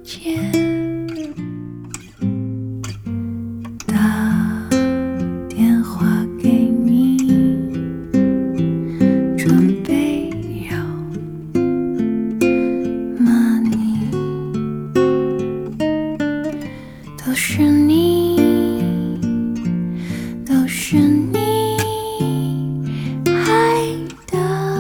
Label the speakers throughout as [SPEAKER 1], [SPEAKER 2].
[SPEAKER 1] 接，打电话给你，准备要骂你，都是你，都是你害的。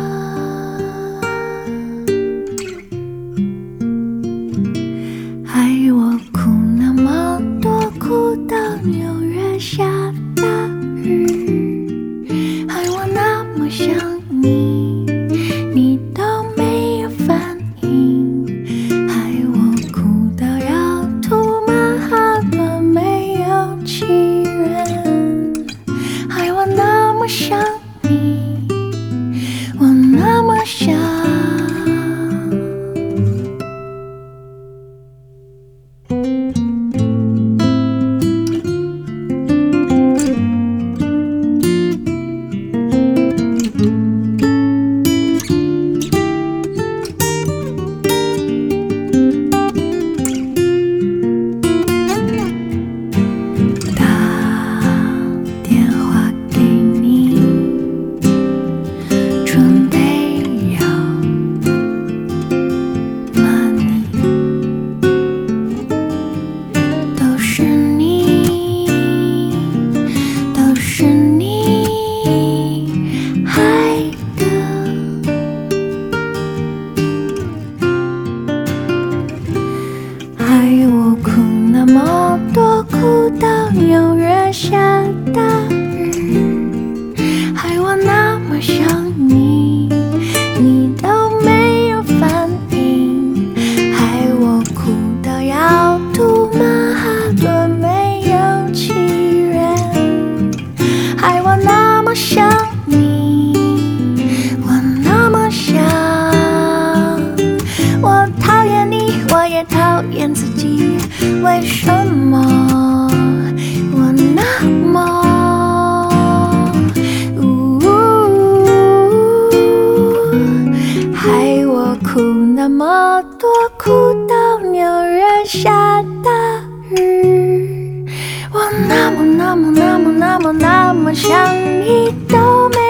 [SPEAKER 1] 害我哭那么多，哭到纽约下大雨，害我那么想你，你都没有反应，害我哭到要吐，曼哈顿没有起源，害我那么想你，我那么想。害我哭那么多，哭到纽约下大雨，害我那么想你，你都没有反应，害我哭到要吐，曼哈顿没有起源，害我那么想你，我那么想，我讨厌你，我也讨厌自己，为什么我那么害我哭那么多，哭到纽约下大雨，我那么想你，都没